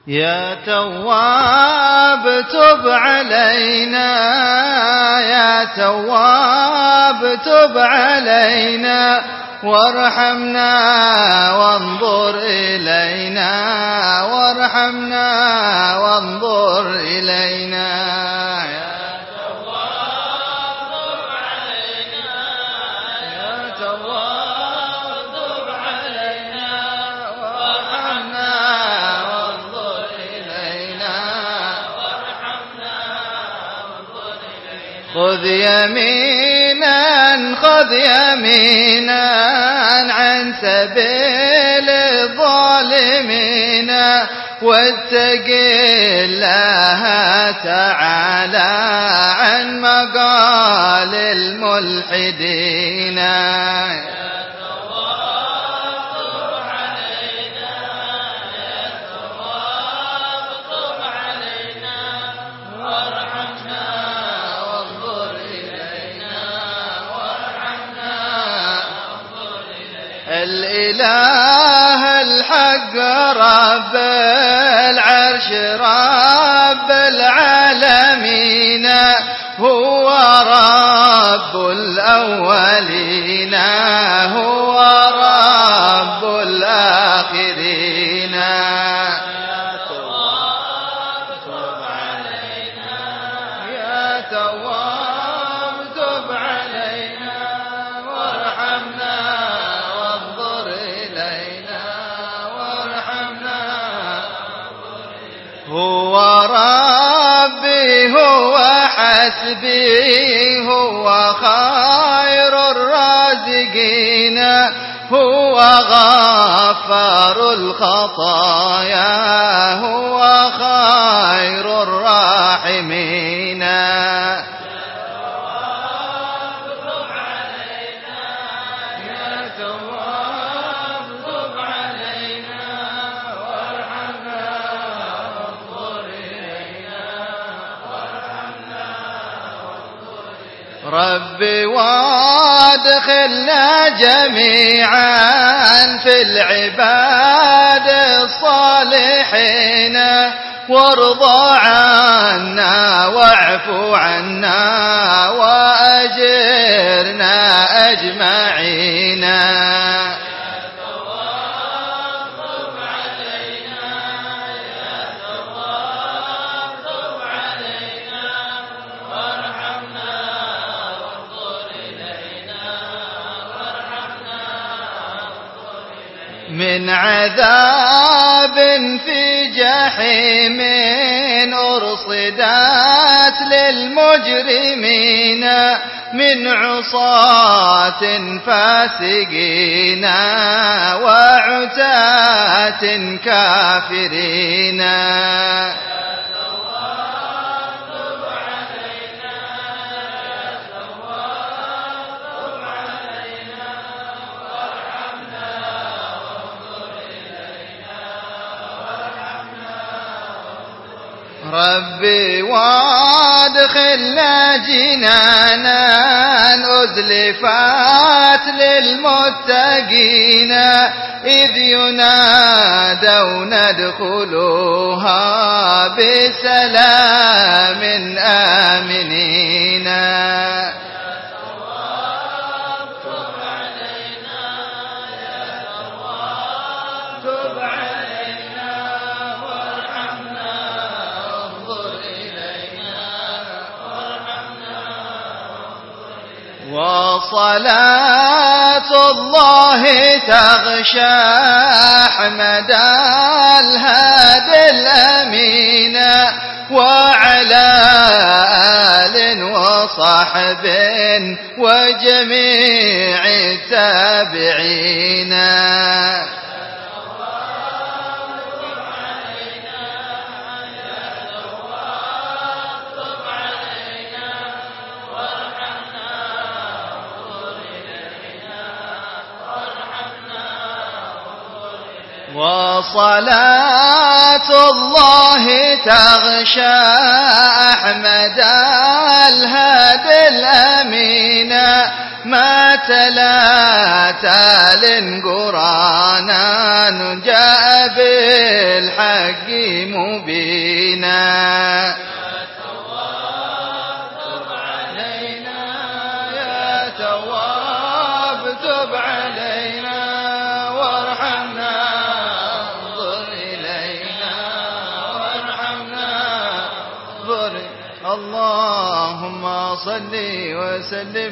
يا تواب تب علينا، يا تواب تب علينا وارحمنا وانظر إلينا، وارحمنا وانظر إلينا. يا تواب تب علينا، يا تواب تب علينا وارحمنا وانظر إلينا، وارحمنا وانظر إلينا. خذ يمينا، خذ يمينا عن سبيل الظالمين، واتق الله تعالى عن مقال الملحدين. الإله الحق رب العرش رب العالمين، هو رب الأولين، هو رب الآخرين. يا تواب تب علينا، يا تواب تب علينا وارحمنا وانظر إلينا، وارحمنا. هو ربي هو حسبي، هو خير الرازقين، هو غفار الخطايا، هو خير الراحمين. ربي وادخلنا جميعا في العباد الصالحين، وارضى عنا واعف عنا وأجرنا أجمعين. من عذاب في جحيم أرصدت للمجرمين، من عصاة فاسقين وعتاة كافرين. ربي وادخلنا جنانا أزلفات للمتقين، إذ ينادون ادخلوها بسلام آمنين. وصلاة الله تغشى أحمد الهادي الأمين، وعلى آل وصحب وجميع التابعين. وصلاة الله تغشى أحمد الهادي الأمين، ما تلا تال قرانا جاء بالحق مبينا تب علينا وارحمنا انظر إلينا وارحمنا انظر اللهم صل وسلم